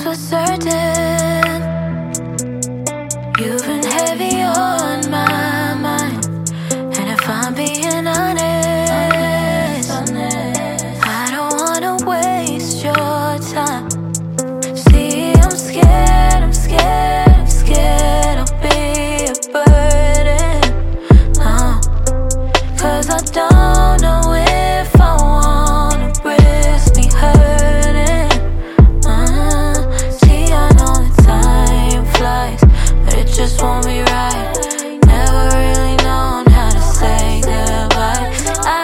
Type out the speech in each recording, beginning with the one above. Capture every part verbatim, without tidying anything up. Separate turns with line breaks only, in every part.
for certain. You've been heavy on my mind, and if I'm being honest, I don't wanna waste your time. See, I'm scared, I'm scared, I'm scared I'll be a burden. No, cause I don't know if I wanna risk me hurting. uh, See, I know that time flies, but it just won't be right. Never really known how to say goodbye. I,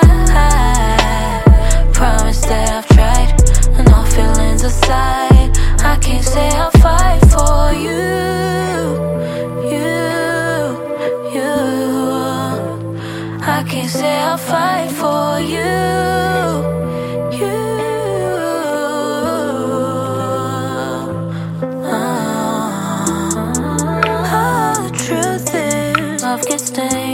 I promise that I've tried, and all feelings aside, I can't say I'll fight for you, you, you. I can't say I'll fight for you, you. Oh, the truth is, love gets stayed.